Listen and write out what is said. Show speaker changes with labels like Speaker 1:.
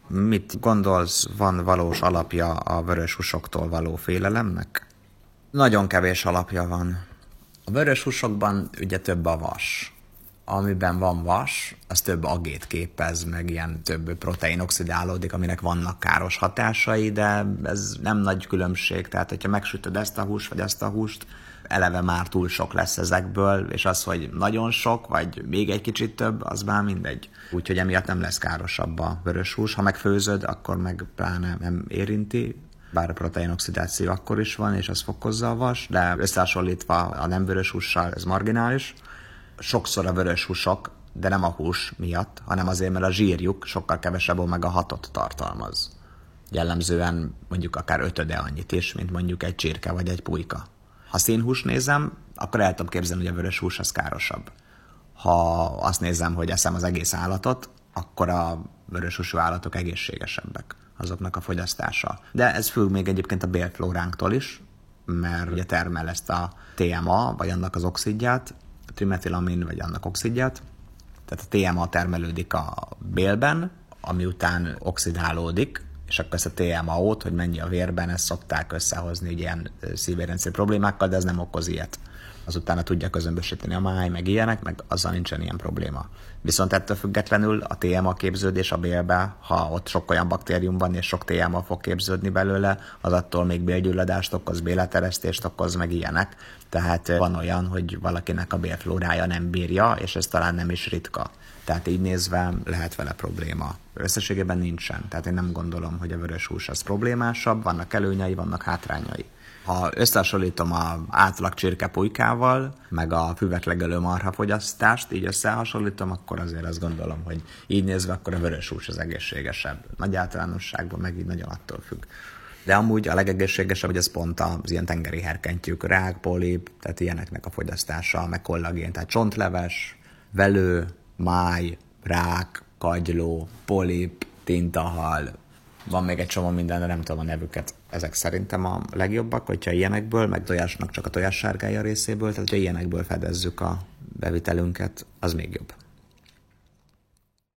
Speaker 1: Mit gondolsz, van valós alapja a vörös húsoktól való félelemnek? Nagyon kevés alapja van. A vörös húsokban ugye több a vas. Amiben van vas, az több agét képez, meg ilyen több protein oxidálódik, aminek vannak káros hatásai, de ez nem nagy különbség. Tehát, hogyha megsütöd ezt a húst, vagy ezt a húst, eleve már túl sok lesz ezekből, és az, hogy nagyon sok, vagy még egy kicsit több, az már mindegy. Úgyhogy emiatt nem lesz károsabb a vörös hús. Ha megfőzöd, akkor meg pláne nem érinti, bár a proteinoxidáció akkor is van, és az fokozza a vas, de összehasonlítva a nem vörös hússal ez marginális. Sokszor a vörös húsok, de nem a hús miatt, hanem azért, mert a zsírjuk sokkal kevesebb omega-6-ot tartalmaz. Jellemzően mondjuk akár 5-öde annyit is, mint mondjuk egy csirke vagy egy pulyka. Ha színhúst nézem, akkor el tudom képzelni, hogy a vörös hús az károsabb. Ha azt nézem, hogy eszem az egész állatot, akkor a vörös húsú állatok egészségesebbek, azoknak a fogyasztása. De ez függ még egyébként a bélflóránktól is, mert ugye termel ezt a TMA, vagy annak az oxidját, a trimetilamin, vagy annak oxidját. Tehát a TMA termelődik a bélben, ami után oxidálódik, és akkor ezt a TMAO-t, hogy mennyi a vérben, ezt szokták összehozni ilyen szívérrendszeri problémákkal, de ez nem okoz ilyet. Azután tudja közömbösíteni a máj, meg ilyenek, meg azzal nincsen ilyen probléma. Viszont ettől függetlenül a TMA képződés a bélbe, ha ott sok olyan baktérium van, és sok TMA fog képződni belőle, az attól még bélgyulladást okoz, béleteresztést okoz, meg ilyenek. Tehát van olyan, hogy valakinek a bélflórája nem bírja, és ez talán nem is ritka. Tehát így nézve lehet vele probléma. Összességében nincsen. Tehát én nem gondolom, hogy a vörös hús az problémásabb, vannak előnyei, vannak hátrányai. Ha összehasonlítom az átlag csirkepulykával, meg a füvetlegelő marhafogyasztást, így összehasonlítom, akkor azért azt gondolom, hogy így nézve, akkor a vörös hús az egészségesebb. Nagy általánosságban meg így nagyon attól függ. De amúgy a legegészségesebb, hogy ez pont az ilyen tengeri herkentyűk, rák, polip, tehát ilyeneknek a fogyasztása, meg kollagén, tehát csontleves, velő, máj, rák, kagyló, polip, tintahal, van még egy csomó minden, de nem tudom a nevüket. Ezek szerintem a legjobbak, hogyha ilyenekből, meg tojásnak csak a tojássárgája részéből, tehát hogyha ilyenekből fedezzük a bevitelünket, az még jobb.